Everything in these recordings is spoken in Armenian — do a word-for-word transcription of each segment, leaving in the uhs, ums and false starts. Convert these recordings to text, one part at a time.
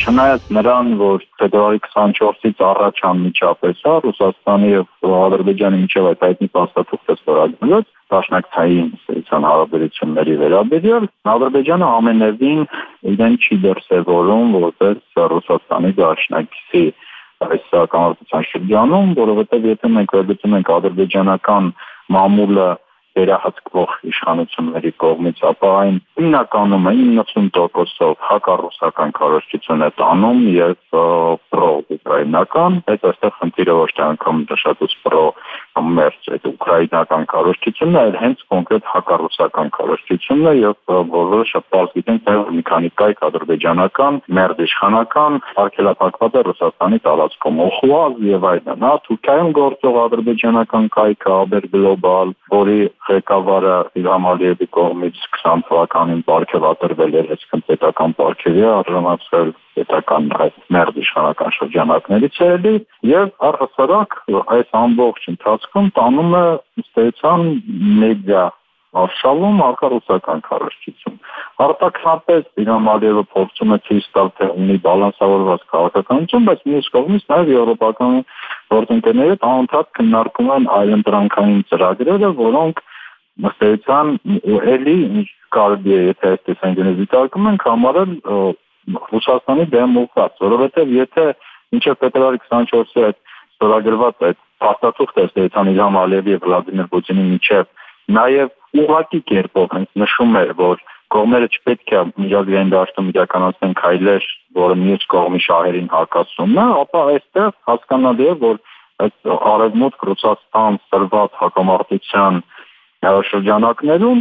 Չնայած նրան, որ փետրվարի քսանչորսից առաջ անմիջապես է Ռուսաստանի եւ Ադրբեջանի միջև այդ հայտնի փաստաթուղթը ստորագրված դաշնակցային սերության հարաբերությունների վերաբերյալ, Ադրբեջանը ամենևին իրեն չի դրսևորում որպես Ռուսաստանի դաշնակցի այս կամարտության շրջանում, որովհետեւ եթե մենք վերլուծում ենք ադրբեջանական մամուլը վերահսկվող իշխանությունների կողմից, ապա այն հիմնականում է իննսուն տոկոսով հակառուսական քարոզչություն է տանում եւ պրո-ուկրաինական, այդ այստեղ խնդիրը ոչ թե անգամ նշատուց պրո-մերձ այդ ուկրաինական քարոզչությունն է, այլ հենց կոնկրետ հակառուսական քարոզչությունն է եւ բոլորը շատ պարզ գիտենք, որ մի քանի կայք ադրբեջանական մերձ իշխանական արգելափակված է Ռուսաստանի տարածքում, Օխուազ եւ այլն, հա, Թուրքիայում գործող ադրբեջանական կայքը Աբեր Գլոբալ, որի ղեկավարը Իլհամ Ալիևի կողմից քսան թվականին պարգևատրվել էր այսքան պետական պարգևի արժանացել պետական այդ մերձ իշխանական շրջանակներից էլի եւ առհասարակ այս ամբողջ ընթացքում տանում է ըստեյության մեդիա արշավում հակառուսական քարոզչություն։ Արտաքնապես Իլհամ Ալիևը փորձում է ցույց տալ, թե ունի բալանսավորված քաղաքականություն, բայց մյուս կողմից նաեւ եվրոպական գործընկերները անընդհատ քննարկում են այլընտրանքային ծրագրերը, որոնք ըստեյության էլի կարելի է, եթե այս տեսանկյունից դիտարկում ենք, համարել Ռուսաստանի դեմ ուղղված, որովհետեւ եթե մինչեւ փետրվարի քսանչորսի այդ ստորագրված այդ փաստաթուղթը ըստեյության Իլհամ Ալիևի եւ Վլադիմիր Պուտինի միջեւ նաեւ ուղղակի կերպով հենց նշում էր, որ կողմերը չպետք է միջազգային դաշտում իրականացնեն քայլեր, որը մյուս կողմի շահերին հակասումն է, ապա այստեղ հասկանալի է, որ այդ արևմուտք Ռուսաստան սրված հակամարտության շրջանակներում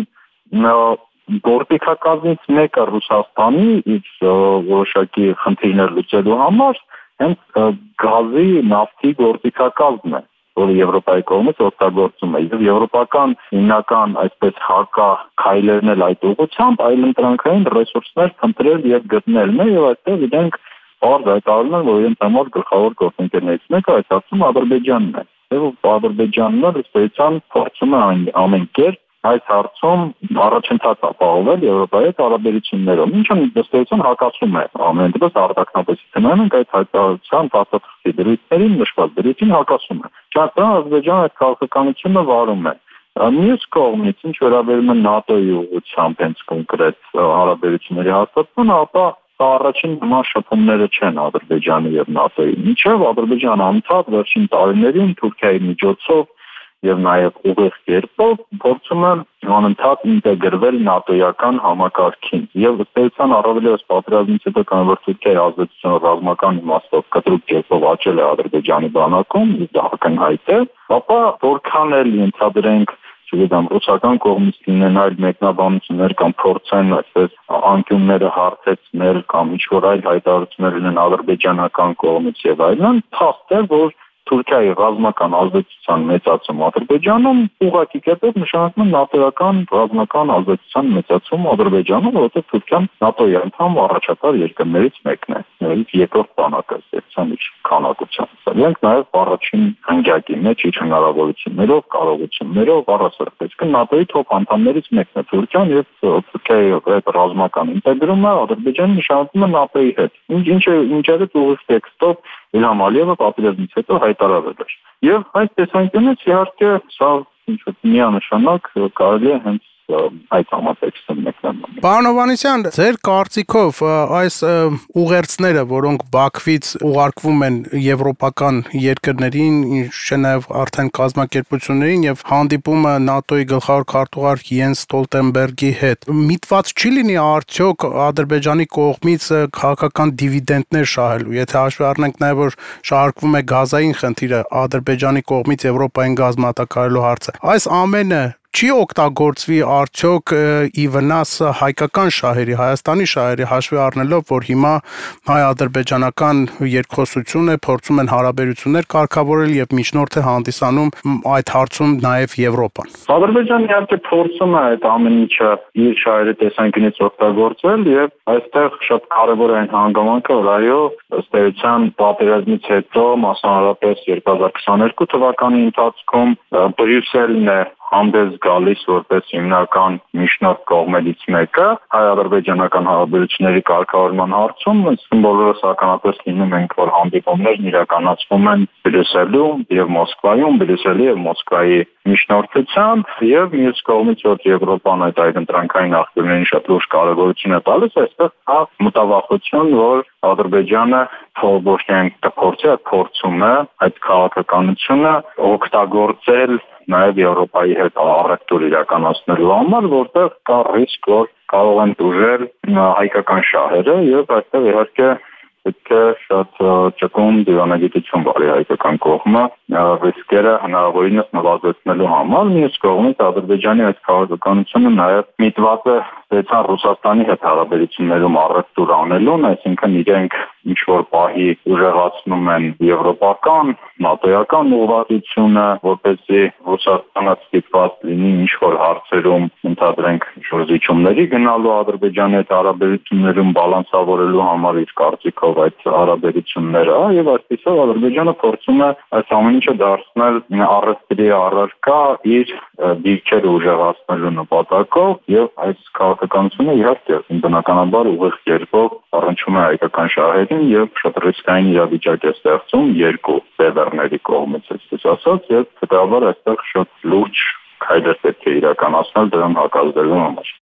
գործիքակազմից մեկը Ռուսաստանի իր որոշակի խնդիրներ լուծելու համար հենց գազի, նավթի գործիքակազմն է, որը Եվրոպայի կողմից օգտագործում է եւ եվրոպական հիմնական այսպես հակա քայլերն էլ այդ ուղղությամբ այլընտրանքային ռեսուրսներ փնտրել եւ գտնելն է եւ այստեղ իրենք բարձր հայտարարում են, որ իրենց համար գլխավոր գործընկերներից մեկը այս հարցում Ադրբեջանն է եւ Ադրբեջանն ըստեյության փորձում է ամեն կերպ այս հարցում առաջընթաց ապահովել Եվրոպայի հետ հարաբերություններով, ինչը ըստեյության հակասում է ամեն դեպս արտաքնապես թեման ենք այդ հայտարարության փաստաթղթի դրույթներին նշված դրույթին հակասում է։ Չափսան Ադրբեջանը այդ քաղաքականությունը վարում է։ Մյուս կողմից, ինչ վերաբերում է ՆԱՏՕ-ի ուղղությամբ հենց կոնկրետ հարաբերությունների հաստատման, ապա սա առաջին նման շփումները չեն Ադրբեջանի եւ ՆԱՏՕ-ի միջև, Ադրբեջանը անընդհատ վերջին տարիներին Թուրքիայի միջոցով եւ նաեւ ուղիղ կերպով փորձում է անընդհատ ինտեգրվել ՆԱՏՕ-ական համակարգին եւ ըստեյության առավելևս պատերազմից հետո կան որ Թուրքիայի ազդեցությունը ռազմական իմաստով կտրուկ կերպով աճել է Ադրբեջանի բանակում, դա ակնհայտ է, ապա որքան էլ ենթադրենք չգիտեմ ռուսական կողմից լինեն այլ մեկնաբանություններ կամ փորձեն այսպես անկյունները հարթեցնել կամ ինչ-որ այլ հայտարարություններ լինեն ադրբեջանական կողմից եւ այլն, փաստ է որ Թուրքիայի ռազմական ազդեցության մեծացում Ադրբեջանում ուղղակի կերպով նշանակում է ՆԱՏՕ-ական ռազմական ազդեցության մեծացում Ադրբեջանում, որովհետև Թուրքիան ՆԱՏՕ-ի անդամ առաջատար երկրներից մեկն է, երկրորդ բանակը ստեղծան իր քանակությամբ։ Մենք նաև առաջին հնգյակի մեջ իր հնարավորություններով, կարողություններով առասարակ, այսինքն ՆԱՏՕ-ի թոփ անդամներից մեկն է Թուրքիան եւ Թուրքիայի այդ ռազմական ինտեգրումը Ադրբեջանի նշանակում է ՆԱՏՕ-ի հետ։ Ինչ ինչը ինչերից ուղիղ տեքստով Իլհամ Ալիևը պատերազմից հետո հայտարարել էր։ Եվ այս տեսանկյունից իհարկե սա ինչ-որ միանշանակ կարելի է հենց այդ համատեքստը մեկնաբանել։ Պարոն Հովհաննիսյան, ձեր կարծիքով այս ուղերձները, որոնք Բաքվից ուղարկվում են եվրոպական երկրներին, ինչը նաև արդեն կազմակերպություններին եւ հանդիպումը ՆԱՏՕ-ի գլխավոր քարտուղար Յենս Ստոլտենբերգի հետ, միտված չի լինի արդյոք Ադրբեջանի կողմից քաղաքական դիվիդենդներ շահելու, եթե հաշվի առնենք նաև որ շահարկվում է գազային խնդիրը Ադրբեջանի կողմից Եվրոպային գազ մատակարարելու հարցը։ Այս ամենը չի օգտագործվի արդյոք ի վնաս հայկական շահերի, Հայաստանի շահերի, հաշվի առնելով, որ հիմա հայ-ադրբեջանական երկխոսություն է, փորձում են հարաբերություններ կարգավորել եւ միջնորդ է հանդիսանում այդ հարցում նաեւ Եվրոպան։ Ադրբեջանը իհարկե փորձում է այդ ամեն ինչը իր շահերի տեսանկյունից օգտագործել եւ այստեղ շատ կարեւոր է այն հանգամանքը, որ այո, ըստ էության պատերազմից հետո, մասնավորապես երկու հազար քսաներկու թվականի ընթացքում Բրյուսելն է հանդես գալիս որպես հիմնական միջնորդ կողմերից մեկը հայ-ադրբեջանական հարաբերությունների կարգավորման հարցում, ըստ բոլորս ականատես լինում ենք, որ հանդիպումներն իրականացվում են Բրյուսելում եւ Մոսկվայում, Բրյուսելի եւ Մոսկվայի միջնորդությամբ, եւ մյուս կողմից որ Եվրոպան այդ այդընտրանքային աղբյուրներին շատ լուրջ կարևորություն է տալիս, այստեղ կա մտավախություն, որ Ադրբեջանը ոչ միայն կփորձի, այլ փորձում է այդ քաղաքականությունը օգտագործել նաև Եվրոպայի հետ առևտուր իրականացնելու համար, որտեղ կա ռիսկ, որ կարող են դուժել հայկական շահերը եւ այստեղ իհարկե պետք է շատ ճկուն դիվանագիտություն բարի հայկական կողմը ռիսկերը հնարավորինս նվազեցնելու համար, մյուս կողմից Ադրբեջանի այդ քաղաքականությունը նաև միտված է դեպի Ռուսաստանի հետ հարաբերություններում առևտուր անելուն, այսինքն իրենք ինչ որ պահի ուժեղացնում են եվրոպական, նատոյական ուղղվածությունը, որպեսզի Ռուսաստանը ստիպված լինի ինչ որ հարցերում ընդհանրենք զիջումների գնալու Ադրբեջանի հետ հարաբերություններում բալանսավորելու համար իր կարծիքով այդ հարաբերությունները, եւ այսպեսով Ադրբեջանը փորձում է այս ամեն ինչը դարձնել առևտրի առարկա իր դիրքերը ուժեղացնելու նպատակով եւ այս քաղաքականությունը իհարկե բնականաբար ուղիղ կերպով առնչվում է հայկական շահերին եւ շատ ռիսկային իրավիճակ է ստեղծում երկու սևեռների կողմից, այսպես ասած, եւ հետեւաբար այստեղ շատ լուրջ քայլեր պետք է իրականացնել դրան հակազդելու համար։